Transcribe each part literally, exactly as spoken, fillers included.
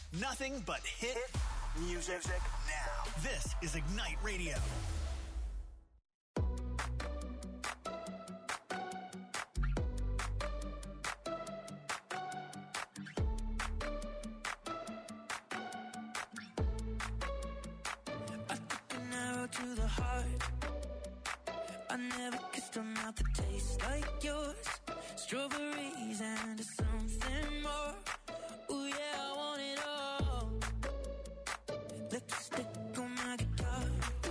Nothing but hit music now. This is Ignite Radio. To the heart, I never kissed a mouth that tastes like yours. Strawberries and something more. Ooh yeah, I want it all. Lipstick on my guitar.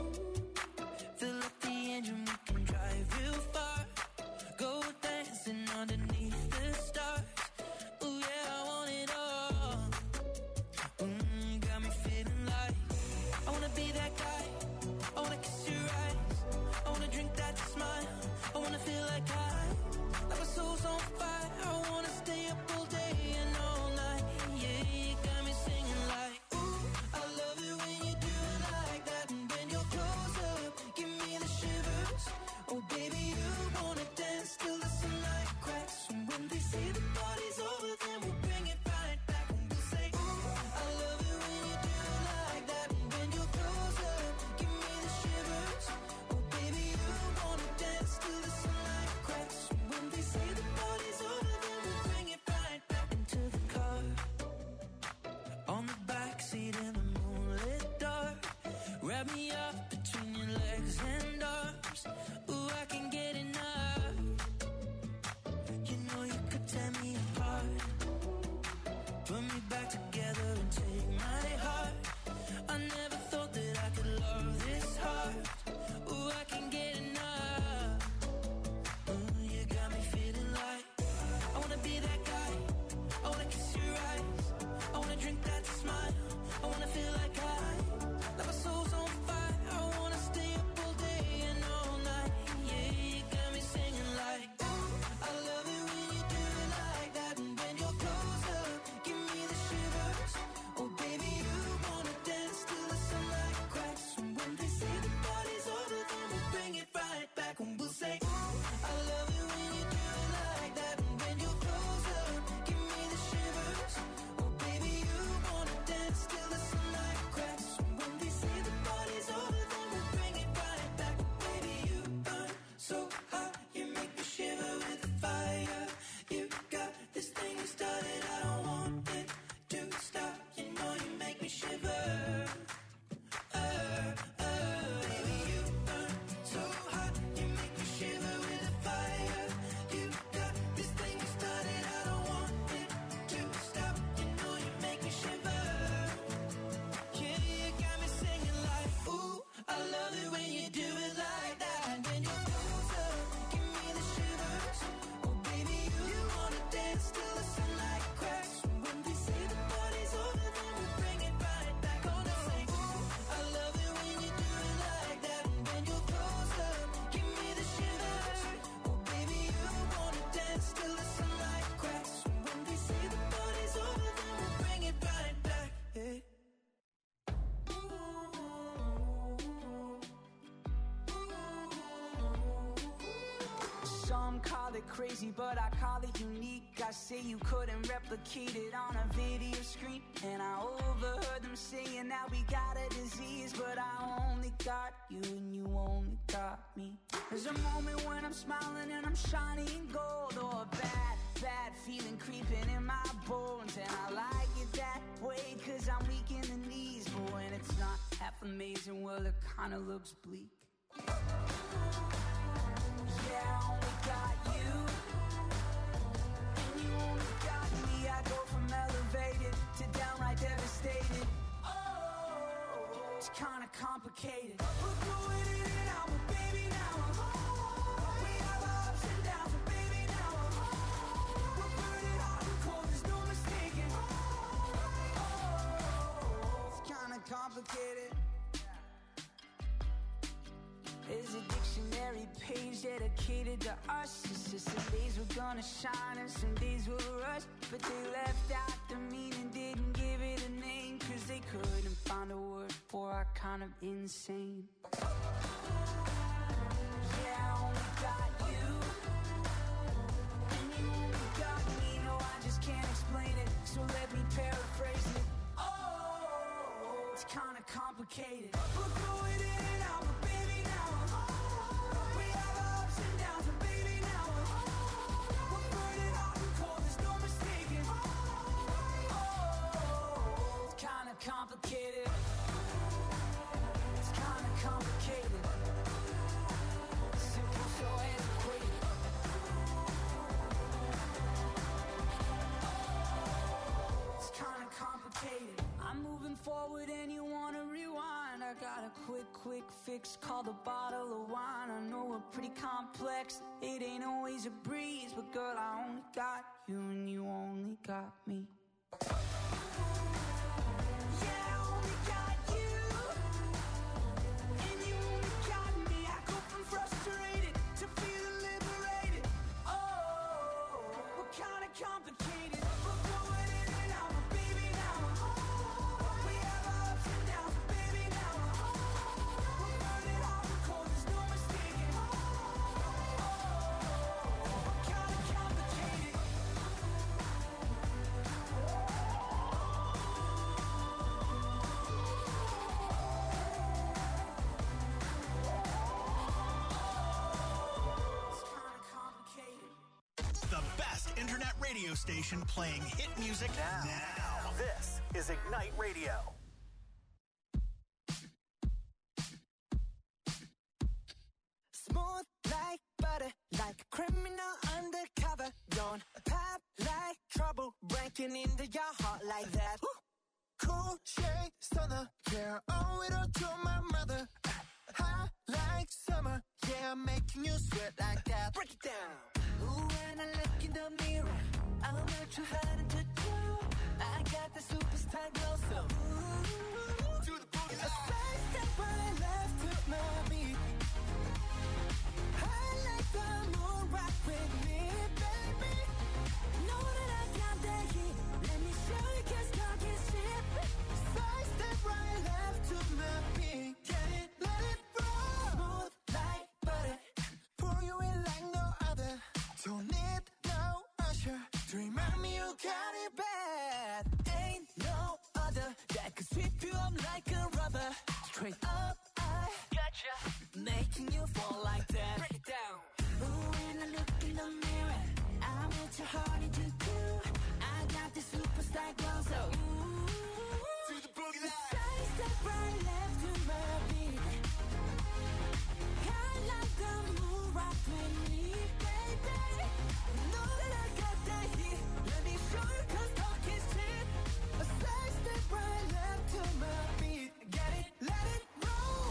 Fill up the engine, we can drive real far. Go dancing underneath the stars. Ooh yeah, I want it all. Mm, got me feeling like I wanna be that guy. I wanna kiss your eyes, I wanna drink that smile, I wanna feel like I, like my soul's on fire, I wanna stay up all day and all night, yeah, you got me singing like, ooh, I love it when you do it like that, and when you're close up, give me the shivers, oh baby, you wanna dance till the sunlight cracks, and when they say the party's over, then we'll bring it right back, and we'll say, ooh, I love it when you do it like that, and when you're close up, give me the shivers, oh baby, you wanna dance till the sunlight cracks, and when they say the party's over, then we'll bring it right back into the car, on the backseat in the moonlit dark, wrap me up between your legs and arms, ooh, I can get enough, you know you could tear me apart, put me back together and take my heart, I never thought that I could love this hard, ooh, I can get enough, ooh, you got me feeling like, I wanna be that guy, I wanna kiss your eyes, I wanna drink that smile, I wanna feel like I, like my soul's on fire, I wanna stay up all day and all night, yeah, you got me singing like, ooh, I love it when you do it like that, and when you're close up, give me the shivers, oh baby, you wanna dance till the sunlight cracks, and when they say the party's over, then we'll bring it right back, and we'll say, ooh, I love it when you do it like that, and when you're close up, give me the shivers, oh baby, you wanna dance till the sunlight cracks, and when they say the party's over, then we'll bring it right back, baby, you burn so hot, you make me shiver with the fire, you got this thing you started, I don't want it to stop, you know you make me shiver, uh, uh, baby, you burn so hot, you make me shiver with the fire, you got this thing you started, I don't want it to stop, you know you make me shiver, yeah, you got me singing like, ooh, I love it when you do it like that, and when you're close up, give me the shivers, oh baby, you wanna dance till the sunlight cracks, and when they say the party's over, then we'll bring it right back, gonna say, ooh, I love it when you do it like that, and when you're close up, give me the shivers, oh baby, you wanna dance till the sunlight cracks, and when they say the party's over, then we'll bring it right back, yeah. Some call it crazy, but I call it unique. I say you couldn't replicate it on a video screen, and I overheard them saying that we got a disease, but I only got you and you only got me. There's a moment when I'm smiling and I'm shining gold, or a bad, bad feeling creeping in my bones, and I like it that way cause I'm weak in the knees, but when it's not half amazing, well it kinda looks bleak. Yeah, I only got you, and you only got me. I go from elevated to downright devastated. Oh, it's kinda complicated. We're going in and out, but baby now I'm home. We have our ups and downs, but baby now I'm home. We're burning hot and cold, there's no mistaking. Oh, it's kinda complicated. There's a dictionary page dedicated to us. It's just some days we're gonna shine and some days we'll rush, but they left out the meaning, didn't give it a name, cause they couldn't find a word for our kind of insane. Yeah, I only got you, and you only got me. No, I just can't explain it, so let me paraphrase it. Oh, complicated. We're going in and out, but baby now we have our ups and downs, but baby now we're burning hot and cold, there's no mistaking. Oh, it's kinda complicated. It's kinda complicated. Simple, so antiquated. It's kinda complicated. I'm moving forward and you wanna rewind. I got a quick, quick fix called a bottle of wine. I know we're pretty complex, it ain't always a breeze, but girl, I only got you and you only got me. Yeah, I only got you and you only got me. I go from frustrated to feeling liberated. Oh, we're kinda complicated. We're going in and out, but baby now we have our ups and downs, but baby now we're burning hot and cold, there's no mistaking. Oh, we're kinda complicated. It's kinda complicated. The best internet radio station playing hit music now. now. This is Ignite Radio. Smooth like butter, like a criminal undercover. Don't pop like trouble, breaking into your heart like that. Cool shade stunner, yeah, owe it all to my mother. Hot like summer, yeah, I'm making you sweat like that. Break it down. Ooh, when I look in the mirror, I'm not too hard to do. I got the superstar glow, so ooh, to the booty. A side step right left to my beat. I like the moon rock with me, baby. Know that I got that heat. Let me show you, 'cause talk is cheap. Side step right left to my beat. Get it, let it roll. Smooth like butter. Pour you in like no other. Don't need no usher to remind me you got it bad. Ain't no other that could sweep you up like a rubber. Straight up, I gotcha, making you fall like that. Break it down. Ooh, when I look in the mirror, I'm what your heart into do. I got the superstar glow, so ooh, to the boogie line. Side step right left to my beat. I like the moon rock with me, baby. Know that I got that heat. Let me show you, 'cause talk is cheap. A side step right left to my beat. Get it, let it roll.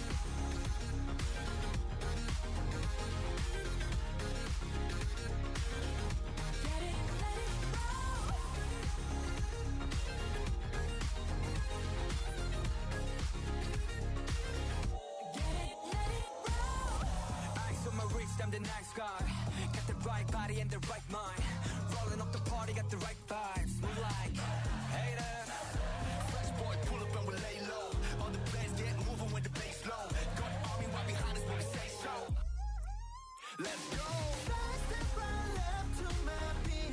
Get it, let it roll. Get it, let it roll. Eyes on my wrist, I'm the nice guy. Got the right body and the right mind. Rolling up the party, got the right vibes. Move like hater. Fresh boy, pull up and we lay low. All the players get moving when the bass low. Got army right behind us when we say so. Let's go. Side step right left to my beat.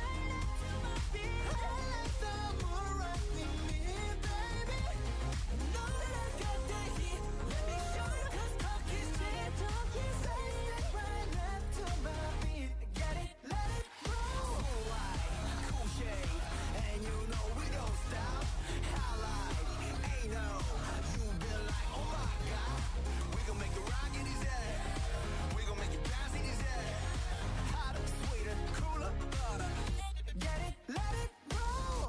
I like the moon rock with me, baby. Know that I got that heat. Let me show you, 'cause talk is cheap. Side step right left to my beat. Get it, let it roll. Cool light, cool shade, and you know we don't stop. Highlight, ain't no. You been like, oh my God. We gon' make it rock in his head. We gon' make it bounce in his head. Hotter, sweeter, cooler, butter. Get it, let it roll.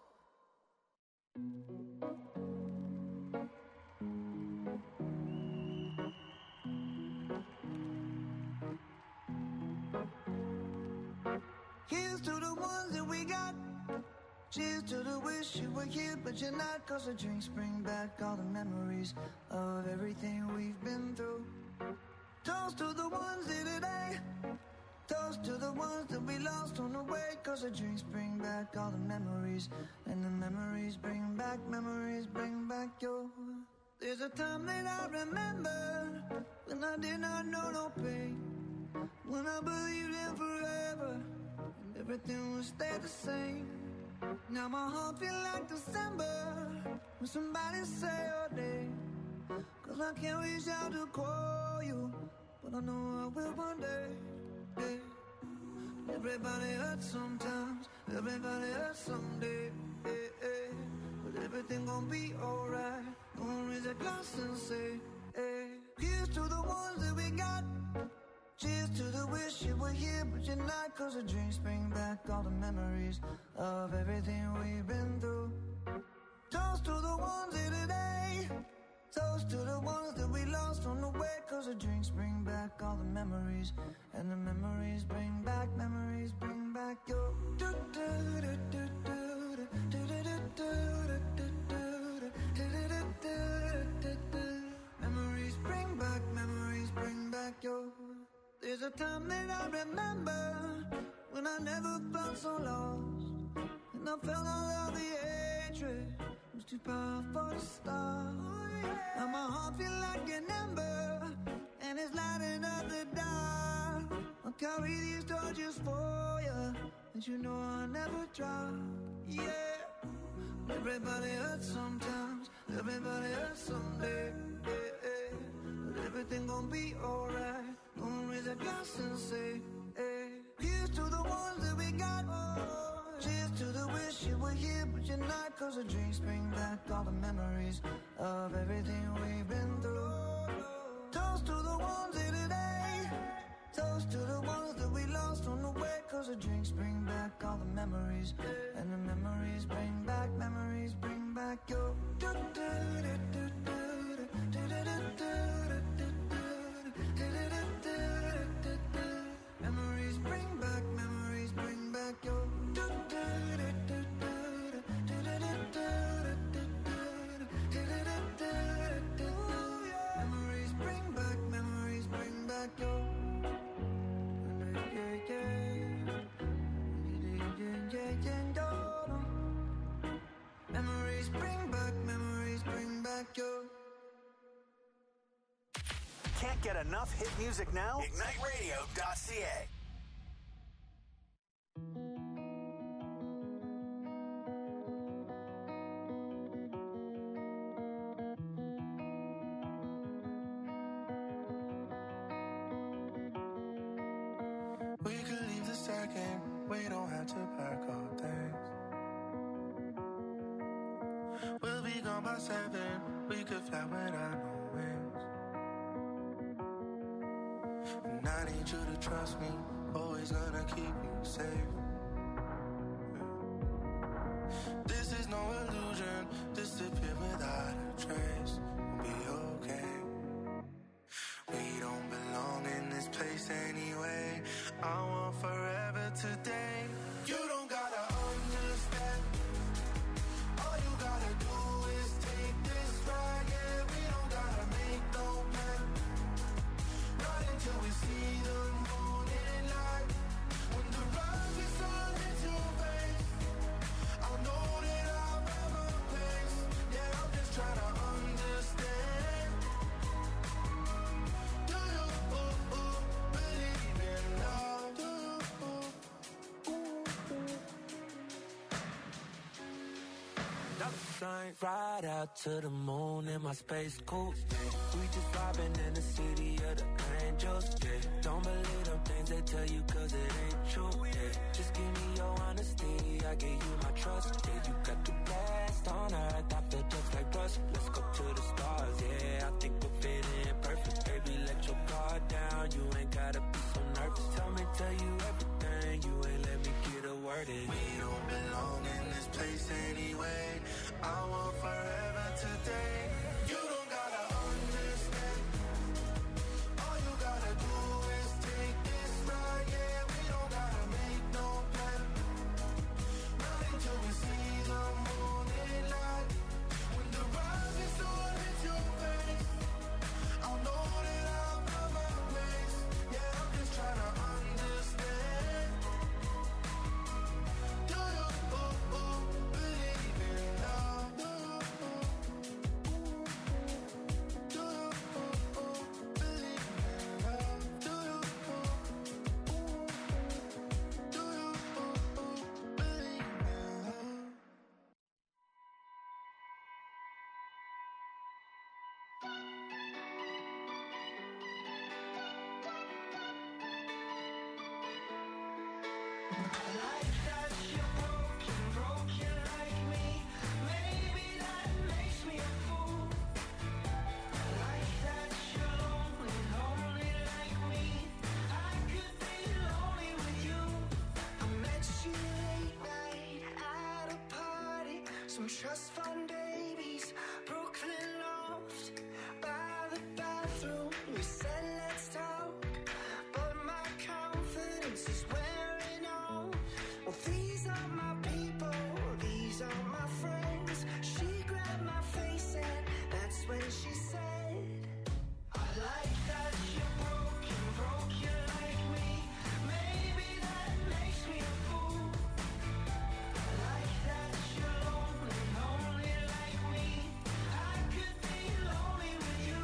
Here's to the ones that we got. Cheers to the wish you were here, but you're not. 'Cause the drinks bring back all the memories of everything we've been through. Toast to the ones here today. Toast to the ones that we lost on the way. 'Cause the drinks bring back all the memories. And the memories bring back, memories bring back your. There's a time that I remember when I did not know no pain. When I believed in forever and everything would stay the same. Now Now my heart feel like December when somebody say your name. Cause I can't reach out to call you, but I know I will one day. Hey. Everybody hurts sometimes, everybody hurts someday. Hey, hey. But everything gon' be alright. Gonna raise a glass and say, hey. Here's to the ones that we got. Cheers to the wish you were here, but you're not. Cause the drinks bring back all the memories of everything we've been through. Toast to the ones here today. Toast to the ones that we lost on the way. Cause the drinks bring back all the memories. And the memories bring back, memories bring back your memories bring back, memories bring back your. There's a time that I remember when I never felt so lost. And I felt all of the hatred was too powerful to stop. Now my heart feel like an ember, and it's lighting up the dark. I'll carry these torches for you, and you know I'll never drop. Yeah. Everybody hurts sometimes, everybody hurts someday. Yeah, yeah. But everything gon' be alright. Gonna raise a glass and say, hey. Here's to the ones that we got. Oh, cheers to the wish you were here, but you're not. Cause the drinks bring back all the memories of everything we've been through. Toast to the ones here today. Toast to the ones that we lost on the way. Cause the drinks bring back all the memories. And the memories bring back, memories bring back your. Memories bring back, memories bring back your. Memories bring back, memories bring back your. Memories bring back, memories bring back your. Can't get enough hit music now? ignite radio dot c a. We could leave the second, we don't have to pack our things. We'll be gone by seven, we could fly without no wings. And I need you to trust me, always gonna keep you safe. This is no illusion, disappear without a trace. We'll be okay. We don't belong in this place anyway. I want forever today. You don't gotta understand. All you gotta do is take this ride. Yeah, we don't gotta make no plan. Not until we see the morning light. When the rising sun hits your face, I'll know that I'll have a place. Yeah, I'm just trying to understand. Do you ooh, ooh, believe in love? Do you ooh, ooh, ooh. Shine right out to the moon in my space coupe. We just vibing in the city of the angels. Yeah. Don't believe them things they tell you cause it ain't true. Yeah. Just give me your honesty, I give you my trust. Yeah, you got the best on earth, I feel just like rust. Let's go to the stars, yeah, I think we'll fit in perfect. Baby, let your guard down, you ain't gotta be so nervous. Tell me, tell you everything, you ain't let me get a word in. We don't belong in this place anyway. I want forever today. You don't gotta understand. All you gotta do is take this ride. Yeah, we don't gotta make no plan. Not until we see the morning light. When the rising sun hits your face, I'll know that I'll have my place. Yeah, I'm just trying to understand. Do you Some trust fund babies, Brooklyn loft, by the bathroom. We said let's talk, but my confidence is wearing off. Well, these are my people, these are my friends. She grabbed my face and that's when she said, I like that you're broken, broken like me. Maybe that makes me a fool. I like that you're lonely, lonely like me. I could be lonely with you.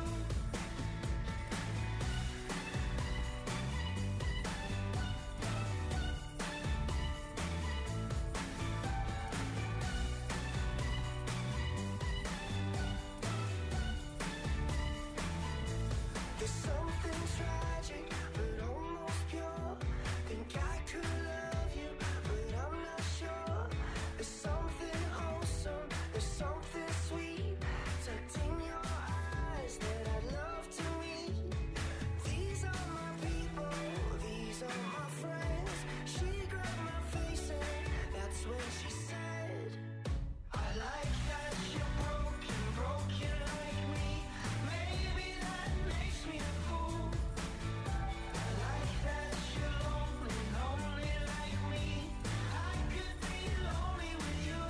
There's something tragic, but almost pure. Think I could love you, but I'm not sure. There's something wholesome, there's something sweet tucked in your eyes that I'd love to meet. These are my people, these are my friends. She grabbed my face and that's when she said, I like that you're broken, broken like me. Maybe that makes me a fool. I like that you're lonely, lonely like me. I could be lonely with you.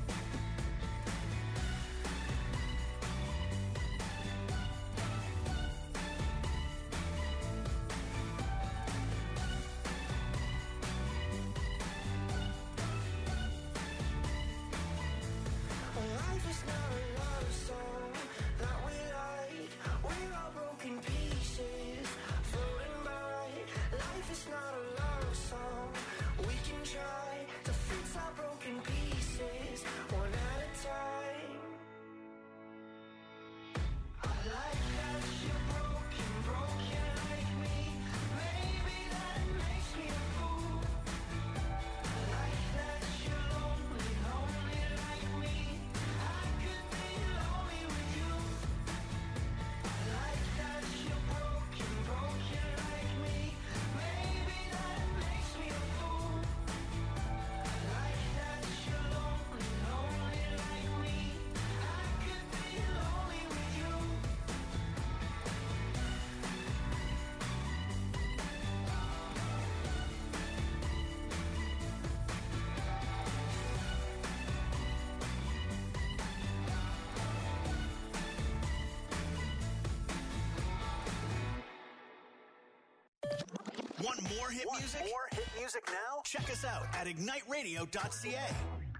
Life is not a love song that we like. We're all broken pieces floating by. Life is not a love song. We can try to fix our broken pieces one at a time. I like that you're broken, broken like me. Maybe that makes me a fool. I like that you're lonely, lonely like me. I could be lonely with you. I like that you're broken, broken like me. Maybe that makes me a fool. I like that you're lonely, lonely like me. I could be lonely with you. Want more hit music? More hit music now? Check us out at ignite radio dot c a.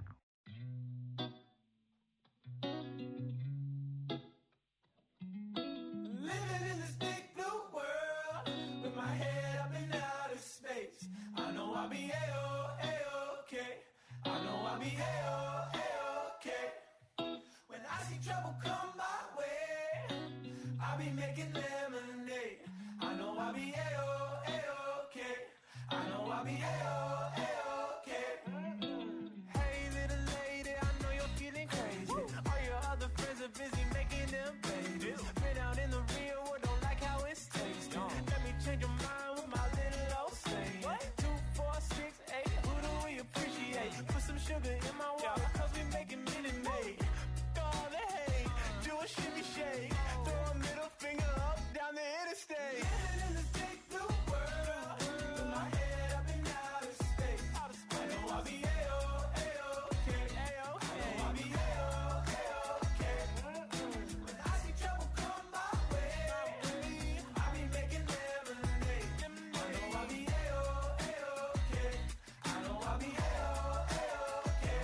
Living in this big blue world with my head up in outer space. I know I'll be A-O, A-okay. I know I'll be A-O, A-okay. When I see trouble come my way, I'll be making lemonade. I know I'll be A-O, A-okay. I know I'll be A-O, A-okay. Hey little lady, I know you're feeling crazy. All your other friends are busy making them babies. Been out in the real world, don't like how it's tasting. Let me change your mind with my little old saying. Two, four, six, eight, who do we appreciate? Put some sugar in my water, cause we making Minute Maid. All the hate, do a shimmy shake. Throw a middle finger up down the interstate. Living in this big blue world with my head up in outer space. I know I'll be A-O, A-okay. I know I'll be A-O, A-okay. When I see trouble come my way, I'll be making lemonade. I know I'll be A-O, A-okay. I know I'll be A-O, A-okay.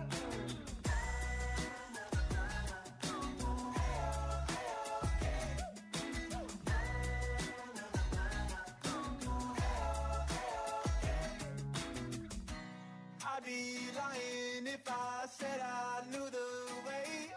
I'd be lying if I said I knew the way.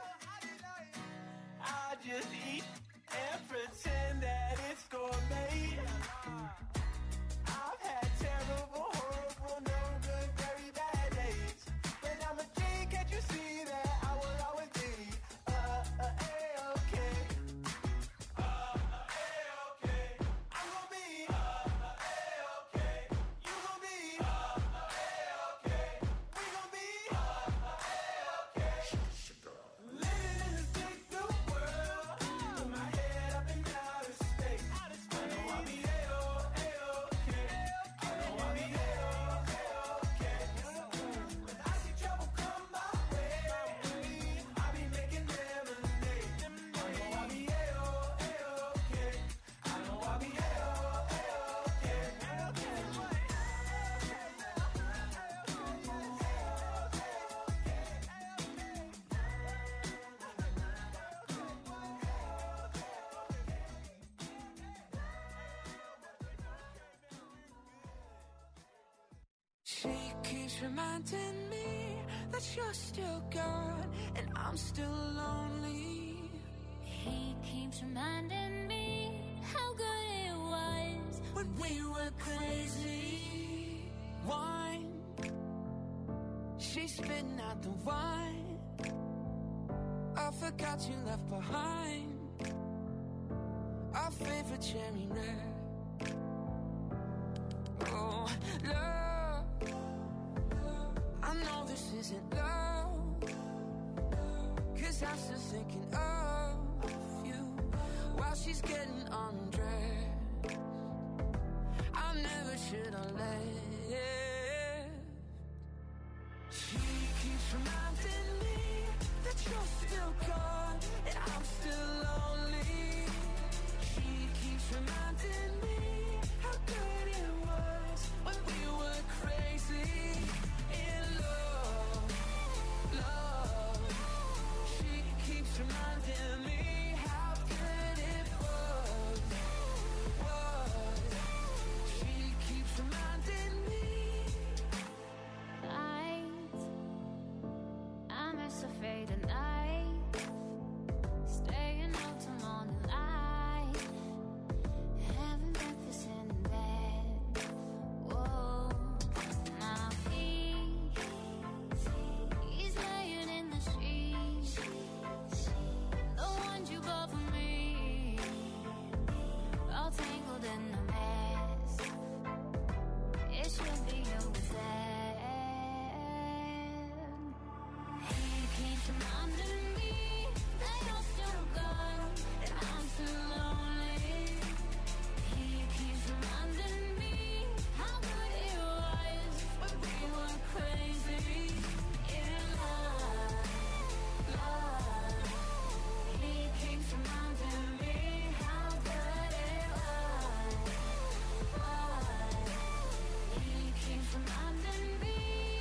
I just eat and pretend that it's gourmet. I've had terrible, horrible, no good, very bad days. But I'm a king, can't you see that I will always be uh, uh, A-okay. Uh, uh, A-okay. I'm gonna be uh, uh, A-okay. You gonna be uh, uh, A-okay. We gonna be uh, uh, A-okay. She keeps reminding me that you're still gone and I'm still lonely. He keeps reminding me how good it was when we were crazy. Wine, she's spitting out the wine. I forgot you left behind our favorite cherry red. Oh, love, I know this isn't love, 'cause I'm still thinking of you while she's getting undressed. I never should have left. She keeps reminding me that you're still gone and I'm still lonely. She keeps reminding me how good it was when we were crazy in love, love. She keeps reminding me how good it was, was. She keeps reminding me. Night, I miss a faded night, staying out till morning light, having breakfast in bed. Whoa, now he, he's laying in the sheets, the ones you bought for me, all tangled in a mess. It should be yours then. He keeps reminding me that you're still gone and I'm still lonely. He keeps reminding me how good it was when we were crazy in love, love. He keeps reminding me how good it was, was. He keeps reminding me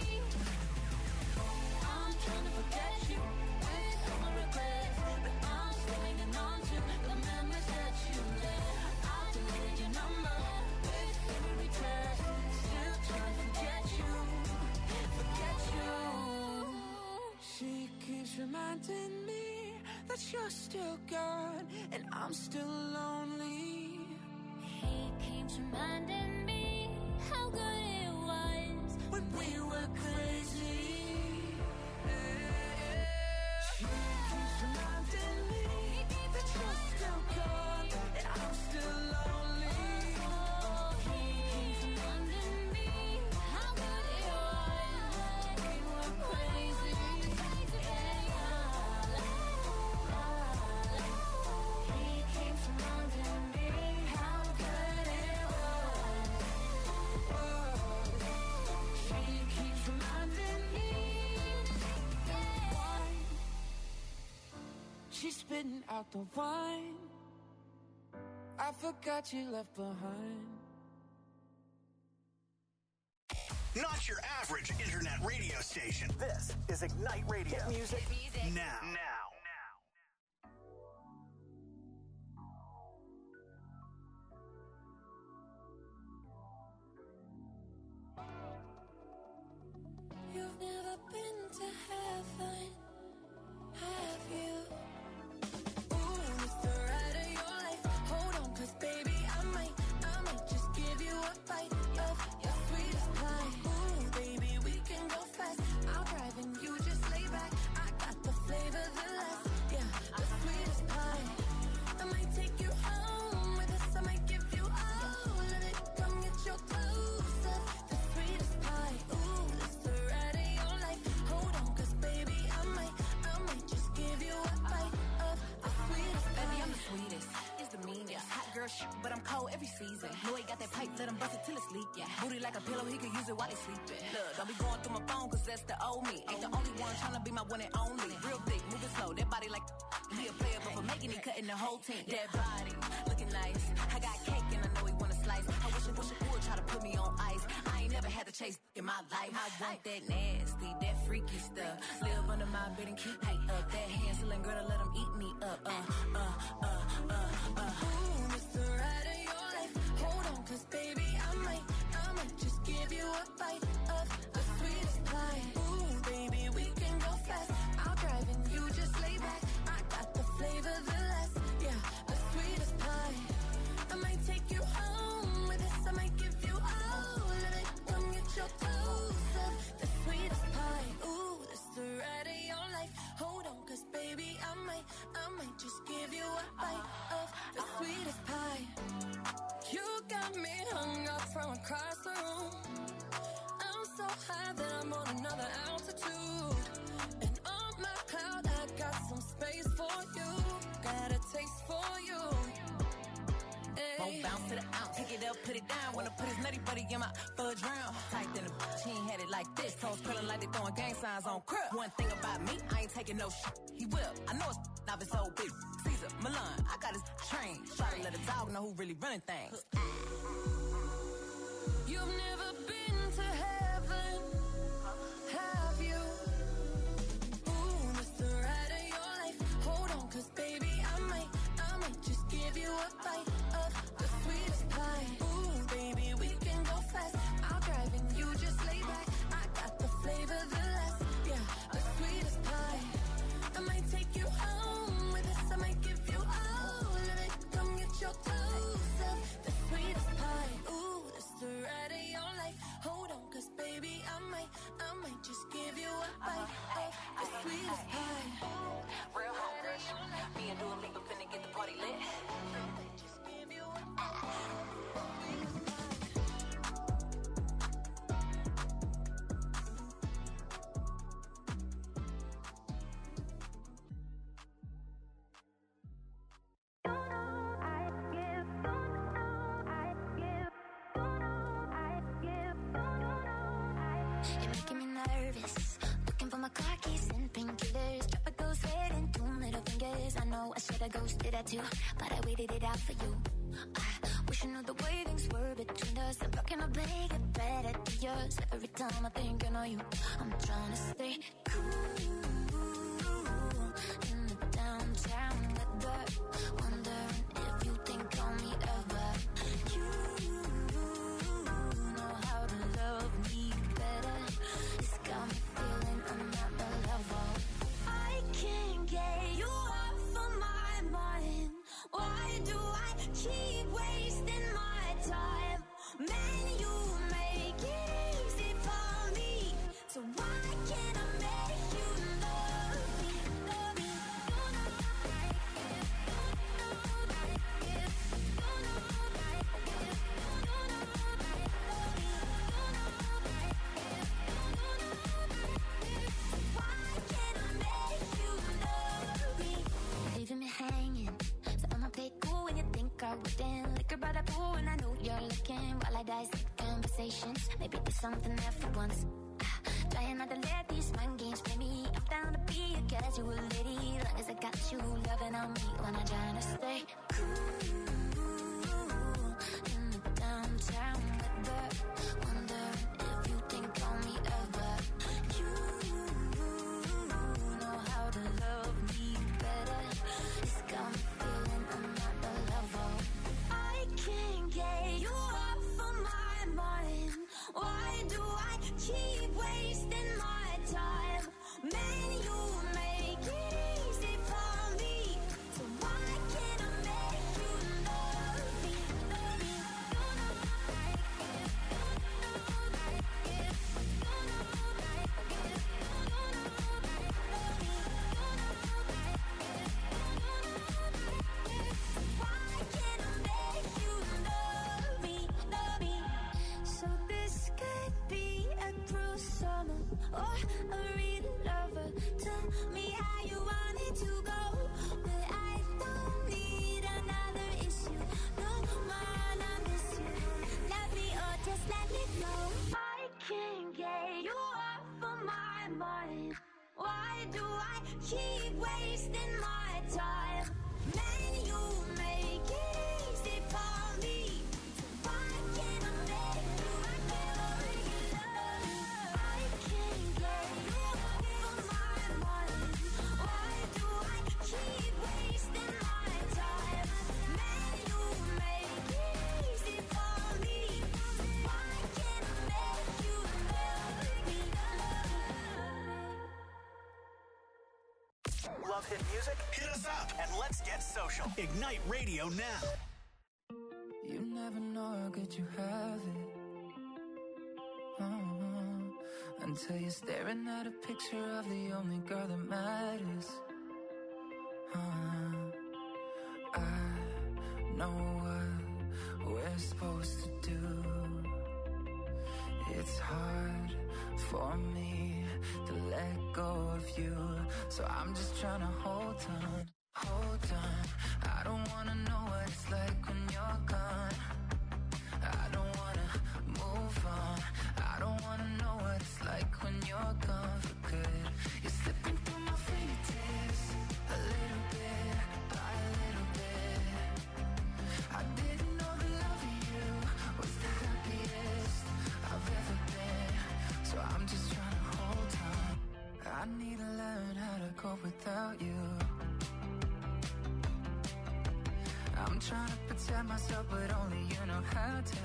I'm trying to forget you with so many regrets, but I'm still hanging on to the memories that you left. I deleted your number with every text, still trying to forget you, forget you. She keeps reminding me that you're still gone and I'm still lonely. He keeps reminding me how good it was When we were crazy. She keeps reminding me that you're still gone and I'm still lonely. He keeps reminding me how good it was when we were crazy. He keeps reminding me how good it was. She keeps reminding me. Wine, she's spitting out the wine. I forgot you left behind. Not your average internet radio station. This is Ignite Radio. Hit music, now. Now. You've never been to heaven, have you? Ooh, it's the ride of your life. Hold on, 'cause baby, I might, I might just give you a bite of your sweetest pie. Ooh, baby, we can go fast. I'll drive and you just lay back. I got the flavor, the last, yeah, the sweetest pie. I might take you home with us. I might give you all of it. Come get your clothes up, the sweetest pie. Ooh, it's the ride of your life. Hold on, 'cause baby, I might, I might just give you a bite of the sweetest pie. Baby, I'm the sweetest. It's the meanest. Hot girl shit, but I'm cold every season. Know he got that pipe, let him bust it till it's leak. Yeah. Booty like a pillow, he could use it while he's sleeping. Look, don't be going through my phone, 'cause that's the old me. Ain't the only one trying to be my one and only. Real thick, moving slow, that body like he a player, but for making it, cutting the whole team. That body, looking nice. I got cake and I know he wanna slice. I wish I wish I would try to put me on ice. I ain't never had to chase in my life. I want that nasty, that freaky stuff. Live under my bed and keep me up. That Hansel girl to let him eat me up. Uh, uh, uh, uh, uh. Ooh, it's the ride of your life. Hold on, 'cause baby, I might, I might just give you a bite of in my fudge round. Tight than a bitch, he ain't had it like this. Toes curling like they throwing gang signs on crib. One thing about me, I ain't taking no shit. He will. I know it's now it's so big. Caesar, Milan, I got his train. Try to let a dog know who really running things. You've never been to heaven, have you? Ooh, it's the ride of your life. Hold on, cause baby, I might, I might just give you a bite of the sweetest pie. Ooh, baby, we can go fast. I'll drive and you just lay back. I got the flavor, the last, yeah, the sweetest pie. I might take you home with us. I might give you all of it. Come get your toes up. The sweetest pie. Ooh, this the ride of your life. Hold on, cause baby, I might, I might just give you a bite of the sweetest pie. Real hot girl, me and Dua Lipa finna get the party lit. Just give you a sweetest pie. You're making me nervous. Looking for my car keys and painkillers. Drop a ghost head and two middle fingers. I know I should've ghosted that too, but I waited it out for you. I wish you knew the way things were between us. I'm fucking up big and better to yours. Every time I think I know you, I'm trying to stay cool in the downtown weather. Wondering if you think on me ever. You know how to love me better. It's got me feeling I'm not the level. I can't get you off of my mind. Why do I keep wasting my time? Man, you make it easy for me. So why can't I make you love me? Love me. Don't know like it. Don't know like it. Don't know like it. Don't know like it. Don't know like it. Don't know like it. Why can't I make you love me? Leaving me hanging. So I'ma play cool when you think I wouldn't. Liquor by the pool and I know you're looking. While I dissect conversations, maybe there's something there for once. Ah, trying not to let these mind games play me. I'm down to be a casual lady, long as I got you loving on me when I'm trying to stay cool in the downtown weather. Wondering if you think on me ever. You know how to love me better. It's got me feeling I'm not the level. I can't get you off of my mind. Why do I keep wasting my time? Man, you make it easy for me. So why can't I make you love me? Love me. Don't know like it. Don't know like it. Don't know like it. Don't know like it. Love me. Don't know like it. Don't know like it. Why can't I make you love me? Love me. So this could be a cruel summer or a real lover. Tell me how you want it to go, but I don't need another issue. No man, I miss you. Love me or just let me go. I can't get you off of my mind. Why do I keep wasting my time? Man, you make it easy for me. Why can't I make you? I can't already love me. I can't get you off of my mind. Why do I keep wasting my time? Man, you make it easy for me. Why can't I make you love me? Love hit music? Hit us up and let's get social. Ignite Radio now. You never know how good you have it. Uh-huh. Until you're staring at a picture of the only girl that matters. Uh-huh. I know what we're supposed to do. It's hard for me to let go of you, so I'm just trying to hold on, hold on. I don't wanna know what it's like when you're gone. I don't wanna move I need to learn how to cope without you. I'm trying to protect myself, but only you know how to.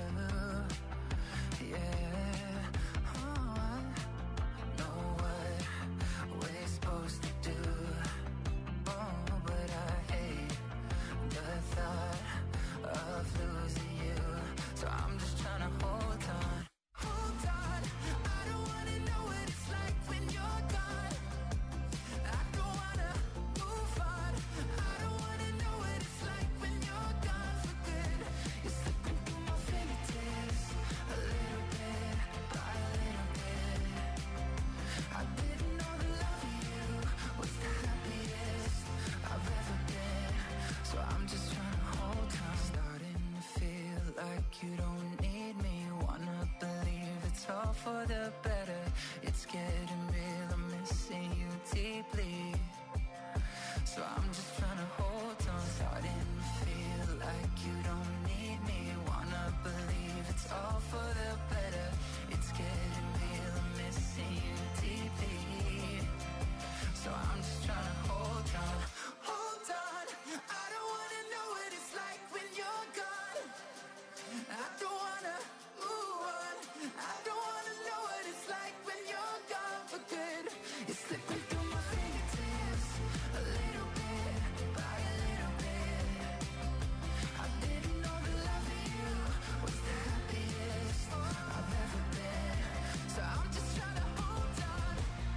Yeah, oh, I know what we're supposed to do. Oh, but I hate the thought of losing you. So I'm just trying to hold on. Hold on, I don't wanna know what it's like when you're gone. I don't wanna move on. I don't wanna know what it's like when you're gone for good. You're slipping through my fingertips, a little bit by a little bit. I didn't know the love of you was the happiest I've ever been. So I'm just trying to hold on. Starting to feel like you don't need me. Wanna believe it's all for the better. It's getting real, I'm missing you deeply. So I'm just trying to hold on. Starting to feel like you don't need me. Wanna believe it's all for the better. It's getting real, I'm missing you deeply. So I'm just trying to hold on. Hold on, I don't wanna know what it's like when you're gone. I don't wanna move on. I don't wanna know what it's like when you're gone for good. You're slipping through my fingertips, a little bit by a little bit. I didn't know the love of you was the happiest I've ever been. So I'm just trying to hold on.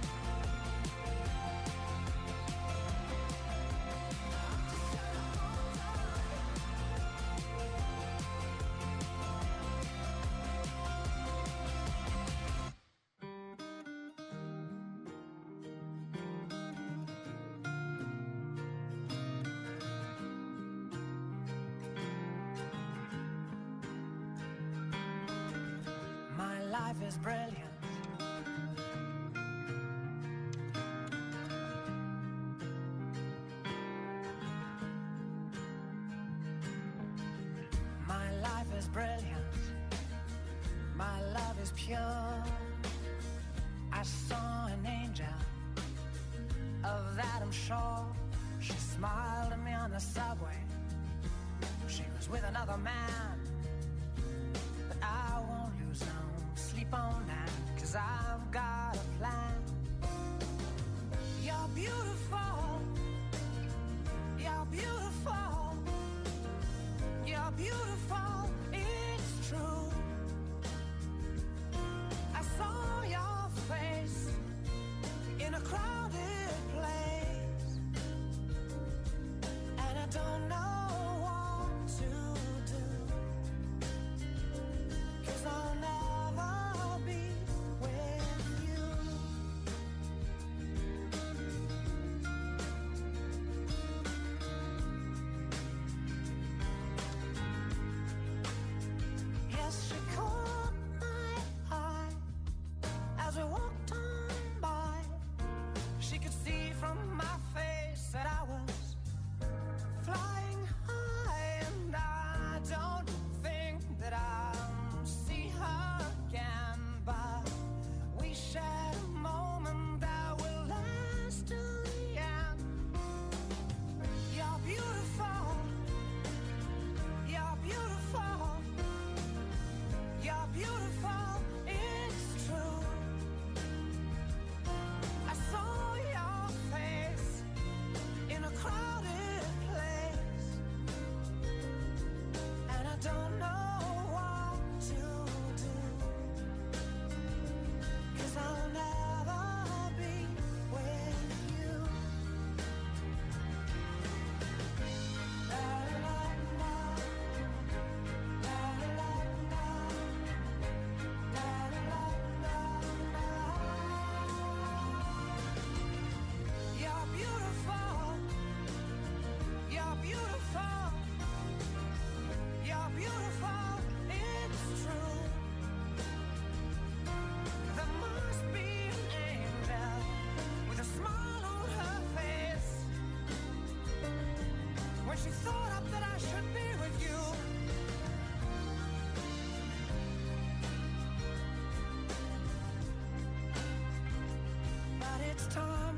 I'm just trying to hold on. My life is brilliant. My life is brilliant. My love is pure. I saw an angel, of that I'm sure. She smiled at me on the subway. She was with another man. But I won't lose no sleep on that, 'cause I've got a plan. You're beautiful. You're beautiful. You're beautiful. It's true. I saw your face in a crowded place, and I don't know what to do. 'Cause I'll never be with you. Yes, she caught my eye as we walked on by. She could see from my face that I was flying high, and I don't think that I'll see her again. But we shared a moment that will last till the end. You're beautiful. You're beautiful. You're beautiful. It's true. I saw your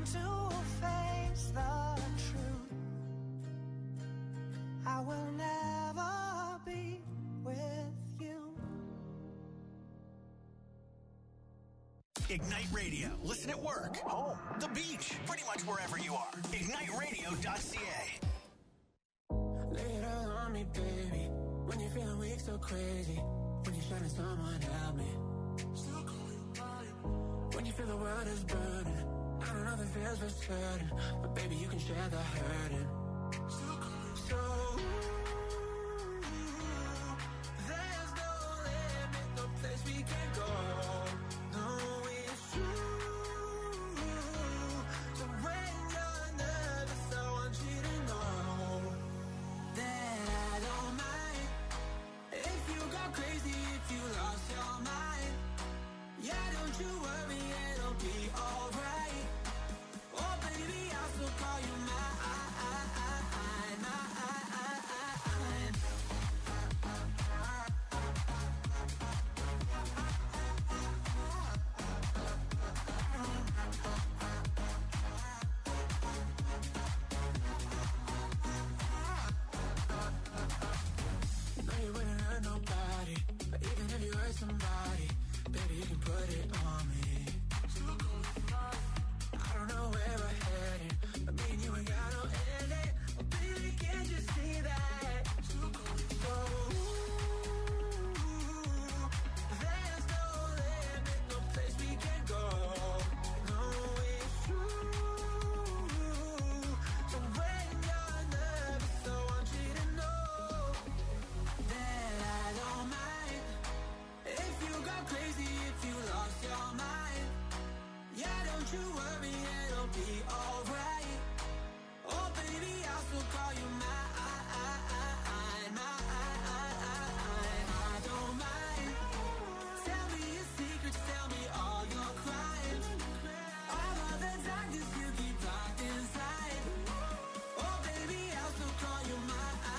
to face the truth. I will never be with you. Ignite Radio. Listen at work, home, the beach, pretty much wherever you are. ignite radio dot c a. Lay it all on me, baby. When you're feeling weak, so crazy. When you're shining, someone help me. When you feel the world is burning, I don't know if it feels for certain, but baby, you can share the hurting. So there's no limit, no place we can go. No, it's true. So when you're nervous, I want you to know that I don't mind if you go crazy, if you lost your mind. Yeah, don't you worry, it'll be alright. Oh baby, I'll still call you mine. Somebody, baby, you can put it on me. I don't know where we're headed, but me and you ain't got no ending. Oh, baby, can't you see that? So, there's no limit, no place we can go. No, it's true. So when you're nervous, I want you to know that I don't mind if you go crazy, if you lost your mind. Yeah, don't you worry, it'll be alright. Oh baby, I'll still call you mine. I don't mind. Tell me your secrets, tell me all your crimes. All of the darkness you keep locked inside. Oh baby, I'll still call you mine.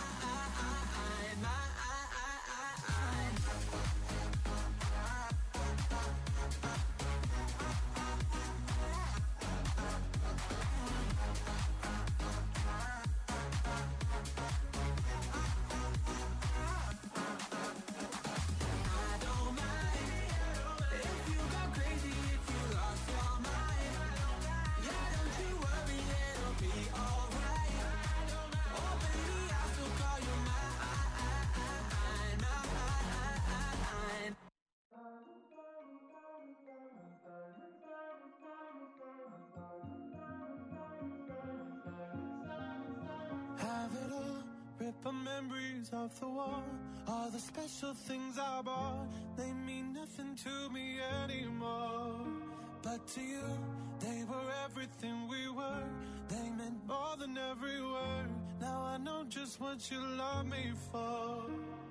Have it all, rip the memories off the wall. All the special things I bought, they mean nothing to me anymore. But to you, they were everything we were. They meant more than every word. Now I know just what you love me for.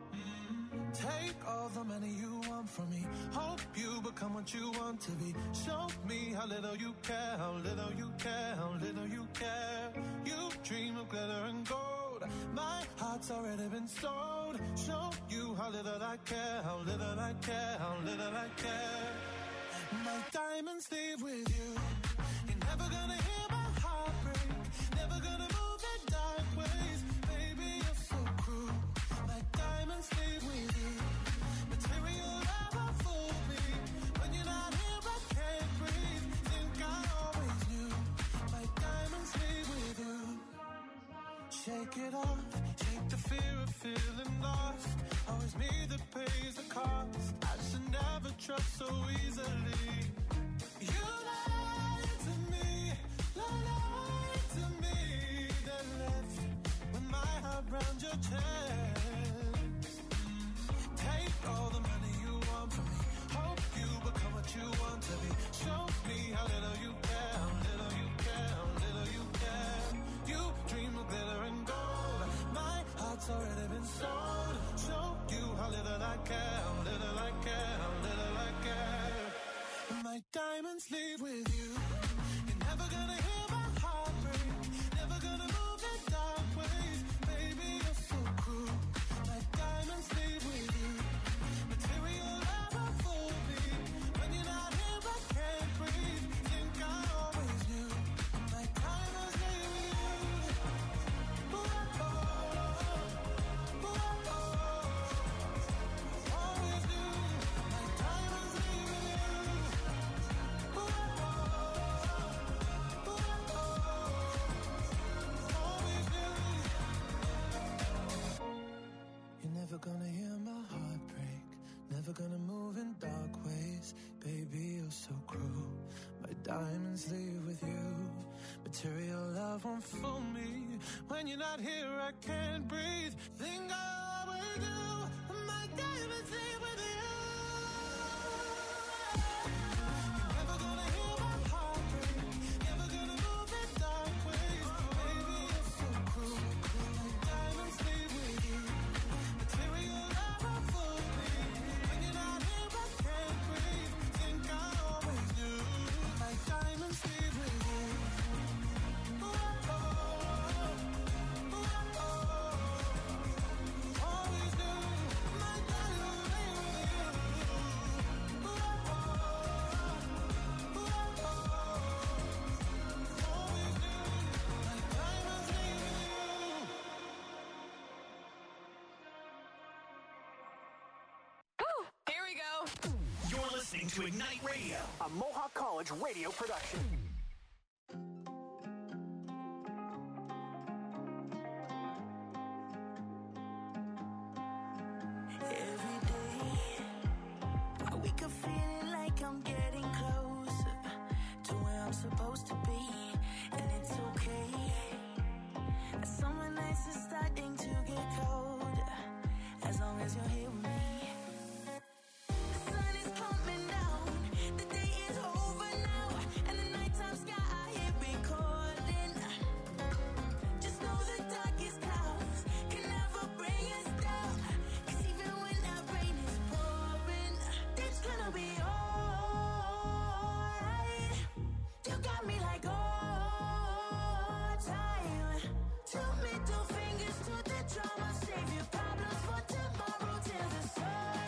Take all the money you want from me. Hope you become what you want to be. Show me how little you care, how little you care, how little you care. You dream of glitter and gold. My heart's already been sold. Show you how little I care, how little I care, how little I care. My diamonds leave with you. You're never gonna hear my heart break. Never gonna move in dark ways. Baby, you're so cruel. My diamonds leave with you. Material never fooled me. When you're not here, I can't breathe. Think I always knew. My diamonds leave with you. Shake it off. Shake the fear of feeling lost. Always me that pays the cost. I should never trust so easily. You lied to me. Lied to me. Then left with my heart round your chest. Take all the money you want from me. Hope you become what you want to be. Show me how little you care, how little you care, how little you care. You dream of glitter and gold. My heart's already been sold. Show you how little I care, how little I care, how little I care. My diamonds leave with you. You're never gonna hear my heart break. Never gonna move in dark ways. Baby, you're so cruel. diamonds leave with you. Material love won't fool me. When you're not here, I can't breathe. Think I always do. My diamonds leave with you. You're never gonna hear my heart break. Never gonna move in dark ways. Baby, you're so cruel. My diamonds leave with you. Material love won't fool me. When you're not here, I can't breathe. Think I always do. My diamonds leave with you. You're listening to Ignite Radio, a Mohawk College radio production. Every day, I wake up feeling like I'm getting closer to where I'm supposed to be, and it's okay. Summer nights are starting to get colder, as long as you're here with me. Coming down, the day is over now, and the nighttime sky here recording. Just know the darkest clouds can never bring us down, 'cause even when that rain is pouring, it's gonna be alright. You got me like all time. Two middle fingers to the drama, save your problems for tomorrow till the sun.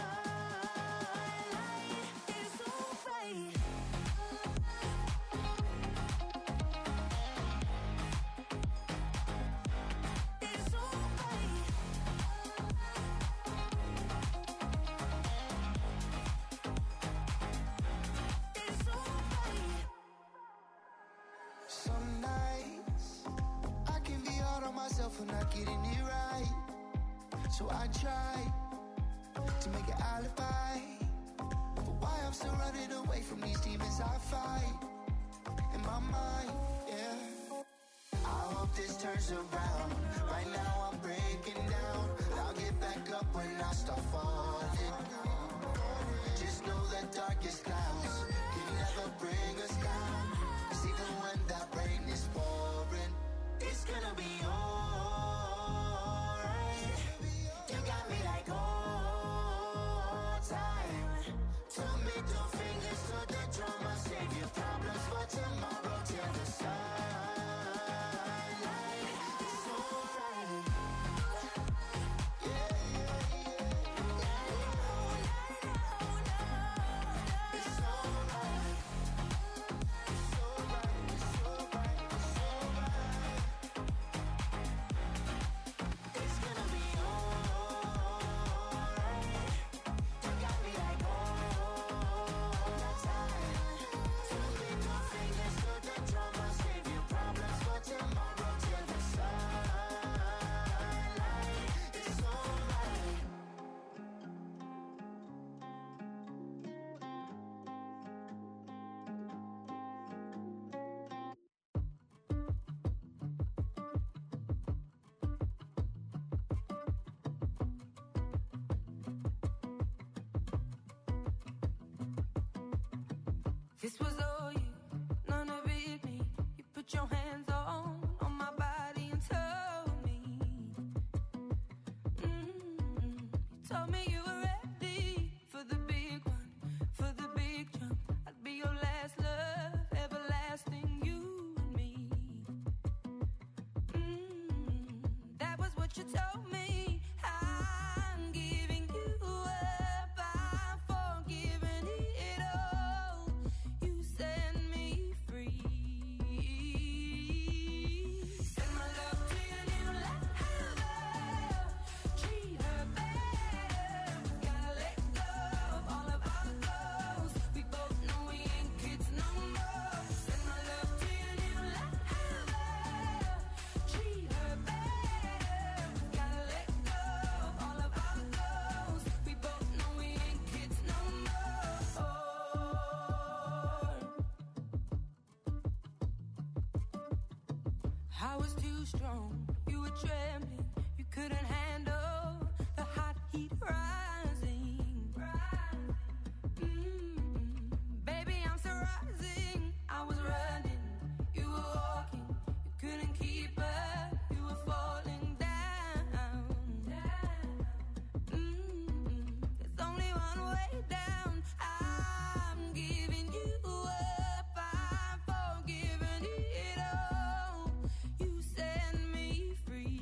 Some nights I can be hard on myself for not getting it right. So I try to make an alibi for why I'm still running away from these demons I fight in my mind, yeah. I hope this turns around. Right now I'm breaking down, but I'll get back up when I start falling. Just know the darkest clouds can never bring us down, 'cause even when that rain is pouring, It's gonna be alright. You got me like all time. Two middle fingers to the drama, save your problems for tomorrow till the sunlight. It's alright. Yeah, yeah, yeah. It's alright. It's alright. It's alright. It's alright. It's gonna be alright. You got me like all time. Two middle fingers to the drama, save your problems for tomorrow till the sunlight. It's alright. This was all you, none of it me. You put your hands on, on my body and told me. Mm-hmm. You told me you were ready for the big one, for the big jump. I'd be your last love, everlasting, you and me. Mm-hmm. That was what you told me. I'm giving you up, I'm forgiving it all. You set me free. Send my love to your new lover. Treat her better. I was too strong, you were trembling, you couldn't handle the hot heat rising. Mm, baby, I'm still rising. I was running, you were walking, you couldn't keep up, you were falling down. Mm, there's only one way down. I'm giving you up, I'm forgiving it all. You set me free.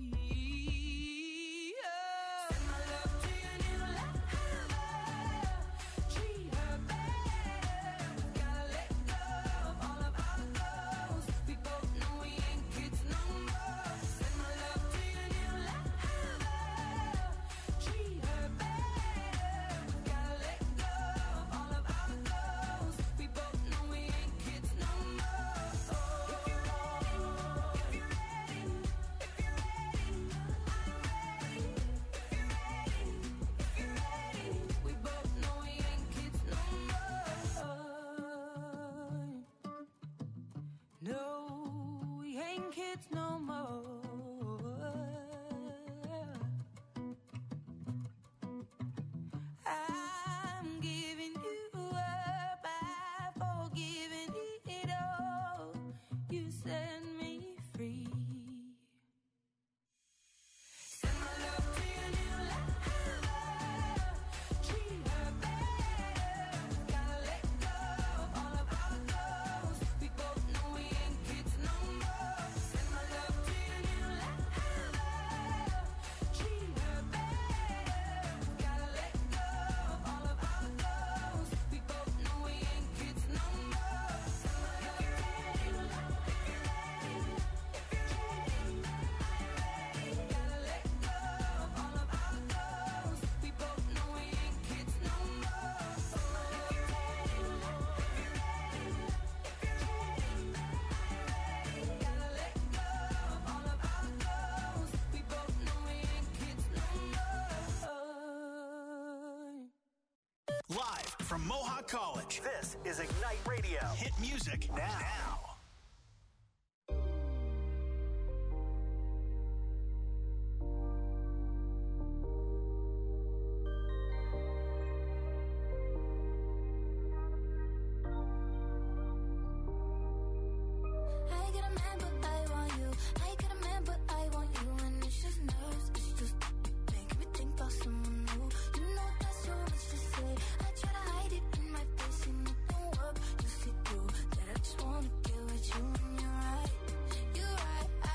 Oh. Send my love to your new lover. Treat her better. Gotta let go of all of our goals. We both know we ain't kids no more. Send my love to your new lover. Treat her better. Gotta let go of all of our goals. We both know we ain't kids no more. If you're ready, if you're ready, if you're ready, I'm ready. If you're ready, if you're ready, we both know we ain't kids no more. No, we ain't kids no more. I'm giving you up, I'm forgiving it all. You set me free. Send my love to your new lover. Treat her better. Gotta let go of all of our goals. We both know we ain't kids no more. Send my love to your new lover. Treat her better. Gotta let go of all of our goals. We both know we ain't kids no more. Send my love to your new lover. If you're ready, if you're ready, I'm ready. Gotta let go of all of our goals. We both know we ain't kids no more. If you're ready, if you're ready, if you're ready, I'm ready. Gotta let go of all of our goals. We both know we ain't kids no more. Live from Mohawk College, this is Ignite Radio. Hit music now. I get a man, but I want you. I get a man, but I want you. And it's just nerves, it's just making me think about someone new. You know there's so much to say. I try to hide it in my face and it don't work. You see through that I just wanna get with you. And you're right, you're right. I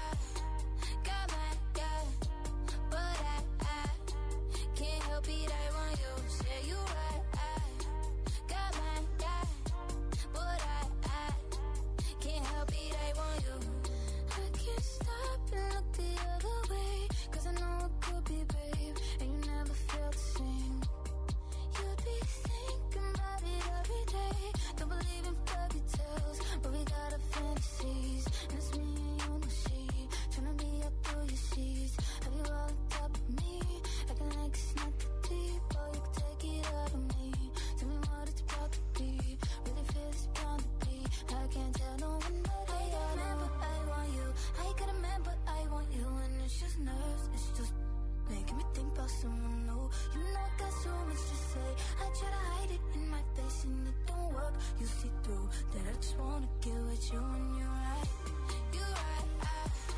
got my guy, but I, I can't help it. I want you. Say you're right. I got my guy, but I, I can't help it, I want you. I can't stop and look the other way, 'cause I know it could be, babe, and you never felt the same. You'd be thinking about it every day. Don't believe in fairy tales, but we got our fantasies. And it's me and you, no she, tryna be up through your sheets. Have you all on top of me, acting like it's not that deep? Oh, you can take it out of me. Tell me what it's about to be. Really feel it's bound to be. I can't tell no one but I got a man, but I want you. I got a man, but I want you. And it's just nerves, it's just making me think about someone new. You know I got so much to say. I try to hide it in my face and it don't work. You see through that I just wanna get with you. And you're right, you're right. I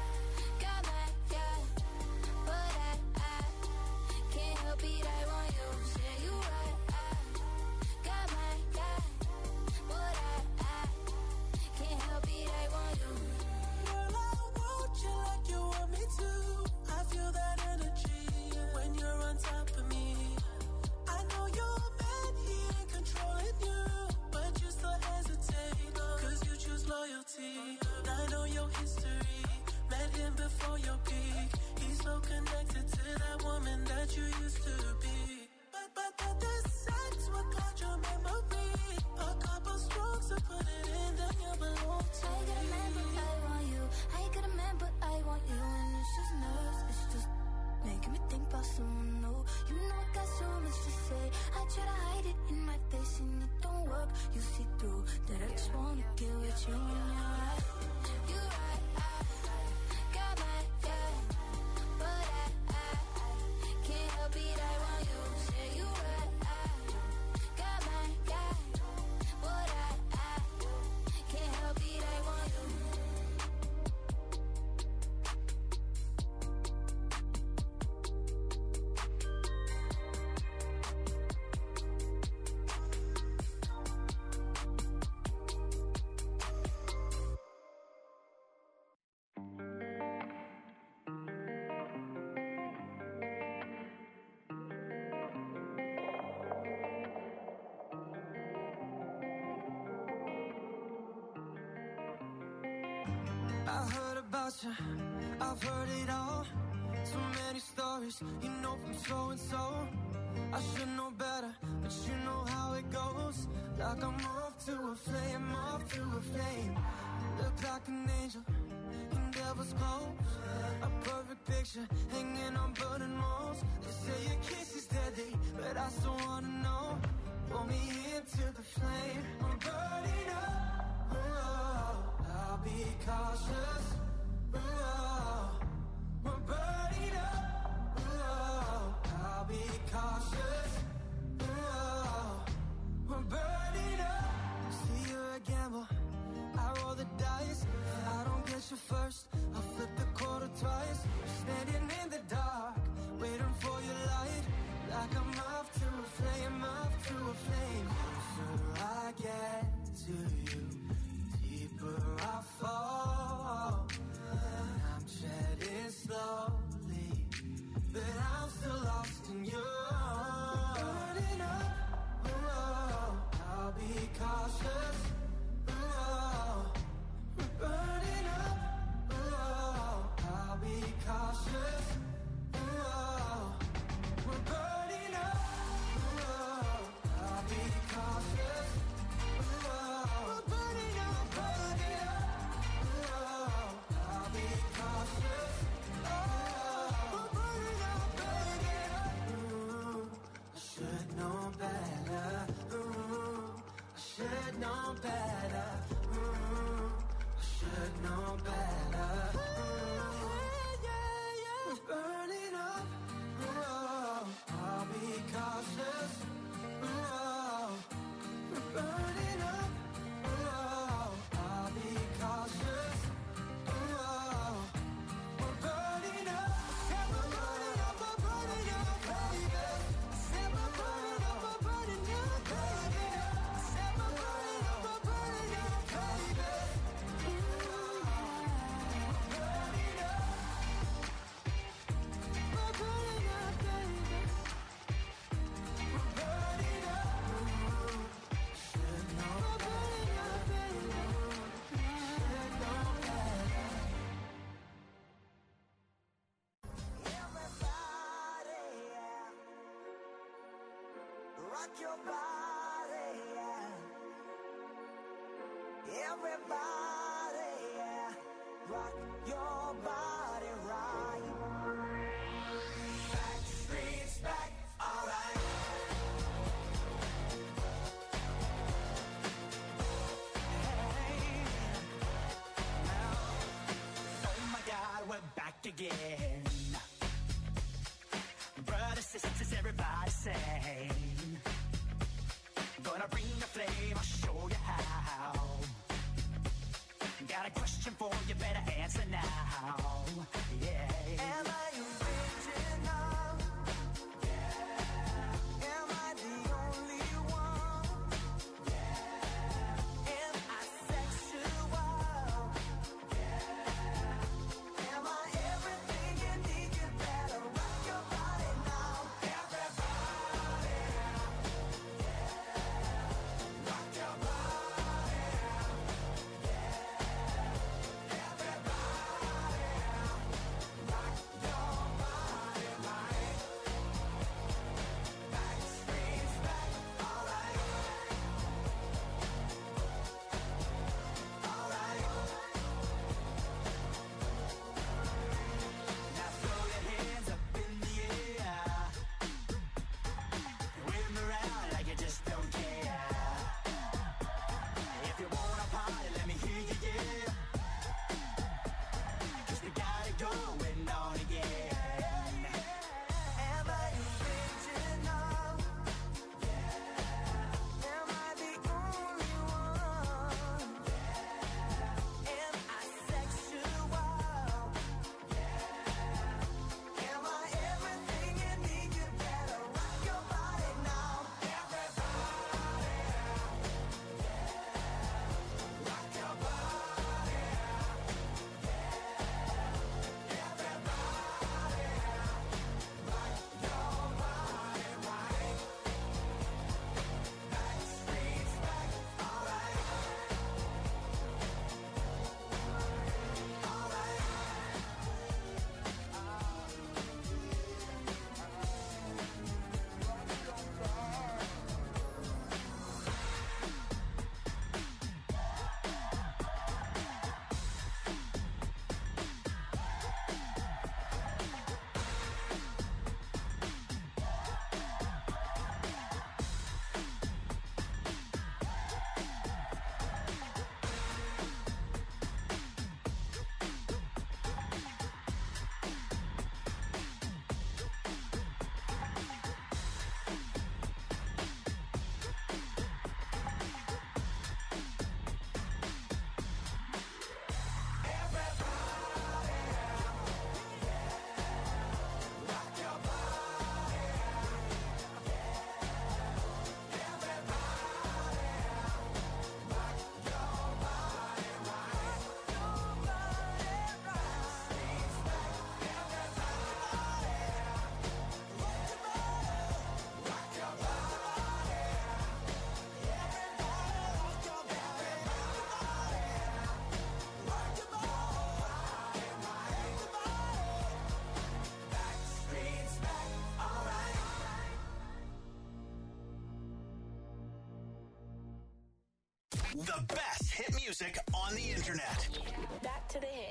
got my guy, but I, I can't help it, I want you. Say you're right. I got my guy, but I, I can't help it, I want you. Girl, I want you like you want me to. I feel that energy when you're on top of me. I know you're mad, he ain't controlling you, but you still hesitate, 'cause you choose loyalty. I know your history, met him before your peak. He's so connected to that woman that you used to be. But, but, but the sex will cloud your memory. A couple strokes to put it in, then you belong to I got a man, but I want you. I got a man, but I want you. And it's just nerves, it's just making me think about someone new. You know I got so much to say. I try to hide it in my face and it don't work. You see through that I just wanna get with you. And you're right, you're right. I I heard about you, I've heard it all. So many stories, you know from so and so. I should know better, but you know how it goes. Like I'm off to a flame, off to a flame. Look like an angel in devil's clothes. A perfect picture hanging on burning walls. They say your kiss is deadly, but I still wanna know. Pull me into the flame, I'm burning up. Oh, I'll be cautious. Oh, we're burning up. Oh, I'll be cautious. Oh, we're burning up. See, you're a gamble. I roll the dice. I don't get you first. I flip the quarter twice. Standing in the dark, waiting for your light. Like I'm off to a flame, off to a flame. The closer I get to you, deeper I fall. And I'm treading slowly, but I'm still lost in you. Burning up, oh, I'll be cautious. Oh, we're burning up, oh, I'll be cautious. Oh, we're burning up, oh, I'll be cautious. Oh, we're burning up, burning up, oh, I'll be cautious. Oh, we're burning up, burning up. Ooh, I should know better. Ooh, I should know better. Ooh, I should know better. Ooh, yeah, yeah. We're burning up. Ooh, I'll be cautious. Ooh, we're burning up. Ooh, I'll be cautious. Ooh, we're burning up. Yeah, we're burning up, we're burning up, baby. Say we're burning up, we're burning up, baby. Say we're burning up, we're burning up, baby. Ooh, we're burning up. We're burning up, baby. We're burning up. Ooh, should know. We're burning up, baby. Should know better. Everybody, yeah. Rock your body, yeah. Everybody, yeah. Rock your body right. Back streets back, alright. Hey, now, oh my God, we're back again. Brothers, sisters, everybody sing. Gonna bring the flame, I'll show you how. Got a question for you, better answer now. Yeah. Am I original? Yeah. Am I the only one? Yeah. Am I sexual? Yeah. Am I everything you need? You better rock your body now. Everybody. Yeah. Rock your body. The best hit music on the internet. Back to the hit.